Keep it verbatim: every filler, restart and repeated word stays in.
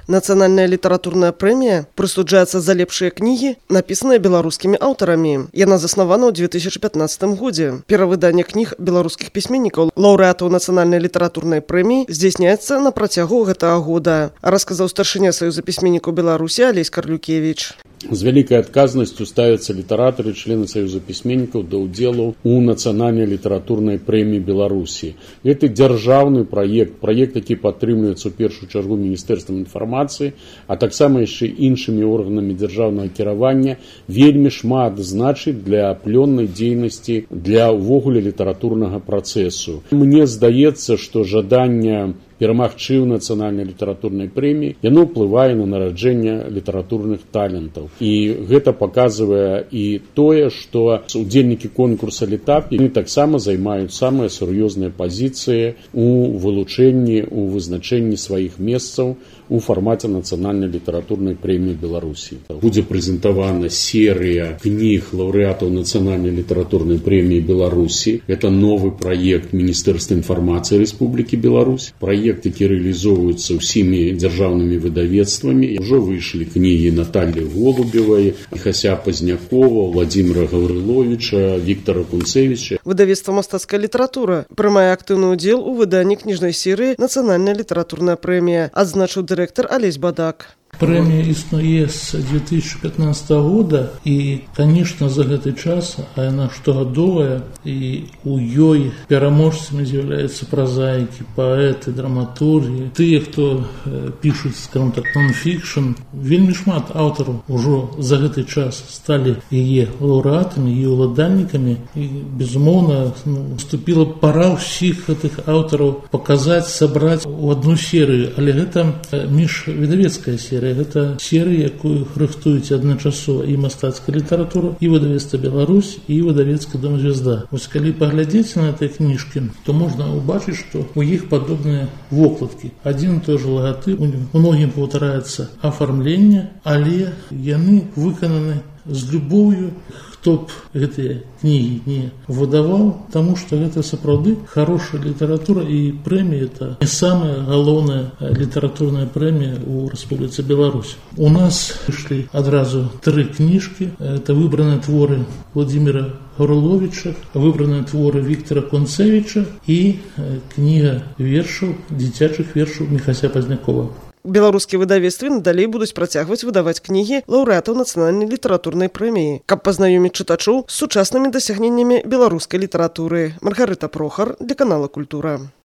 Нацыянальная літаратурная прэмія прысуджаецца за лепшыя кнігі, напісаныя беларускімі аўтарамі. Яна заснавана ў две тысячы пятнаццатым годзе. Перавыданне кніг беларускіх пісьменнікаў, лаўрэатаў нацыянальнай літаратурнай прэміі здзяйсняецца на працягу гэтага года, расказаў старшыня Саюза пісьменнікаў Беларусі Алесь Карлюкевіч. З вялікай адказнасцю ставяцца літаратары, члены Саюза пісьменнікаў да ўдзелу ў нацыянальнай літаратурнай прэміі Беларусі. Гэта дзяржаўны праект, праект, які падтрымліваецца ў першую чаргу Міністэрствам інфармацыі, а таксама яшчэ іншымі органамі дзяржаўнага кіравання, вельмі шмат значыць для плённай дзейнасці, для ўвогуле літаратурнага працэсу. Мне здаецца, што жаданне перамагчы ў нацыянальнай літаратурнай прэміі, яно ўплывае на нараджэнне літаратурных талентаў. І гэта паказвае і тое, што удзельнікі конкурса «Літап» яны таксама займаюць самыя сур'ёзныя пазіцыі ў вылучэнні, у вызначэнні сваіх месцаў у фармаце нацыянальнай літаратурнай прэміі Беларусі. Будзе прэзентавана серыя кніг лаўрэатаў нацыянальнай літаратурнай прэміі Беларусі. Гэта новы праект Міністэрства інфармацыі Рэспублікі Беларусь. Праект, які рэалізоўваецца ўсімі дзяржаўнымі выдавецтвамі. Ужо выйшлі кнігі Наталлі Голубевай, Міхася Пазнякова, Владзіміра Гаврыловіча, Віктара Кунцевіча. Выдавецтва «Мастацкая літаратура» прымае актыўны ўдзел у выданні кніжнай серыі «Нацыянальная літаратурная прэмія», адзначыў дырэктар Алесь Бадак. Прэмія існуе з две тысячи пятнадцатого года, і, конечно, за гэты час, а яна штогадовая, і у ёй пераможцамі з'яўляюцца празаікі, паэты, драматургі, тыя, хто пішуць, скажем так, нон-фікшн. Вельмі шмат аўтараў ужо за гэты час сталі яе лаўрэатамі і уладальнікамі, і, безумоўна, ну, наступіла пара ўсіх гэтых аўтараў паказаць, сабраць у адну серыю, але гэта міжвыдавецкая серыя. Гэта серыя, якую рыхтуюць адначасова і мастацкая літаратура, і выдавецтва «Беларусь», і выдавецкі дом «Звезда». Вось калі паглядзець на гэтыя кніжкі, то можна ўбачыць, што у іх падобныя вокладкі. Адзін і той жа лагатып, у многім паўтараецца афармленне, але яны выкананы з любоўю. Хто б гэтыя кнігі не выдаваў, таму што гэта сапраўды хорошая літаратура, і прэмія это не самая галоўная літаратурная прэмія ў Рэспубліцы Беларусь. У нас выйшлі адразу тры кніжкі. Это выбраныя творы Владзіміра Гаврыловіча, выбраныя творы Віктара Кунцевіча і кніга вершаў, дзіцячых вершаў Міхася Пазнякова. Беларускія выдавецтвы надалей будуць працягваць выдаваць кнігі лаўрэатаў нацыянальнай літаратурнай прэміі, каб пазнаёміць чытачоў з сучаснымі дасягненнямі беларускай літаратуры. Маргарыта Прохар для канала «Культура».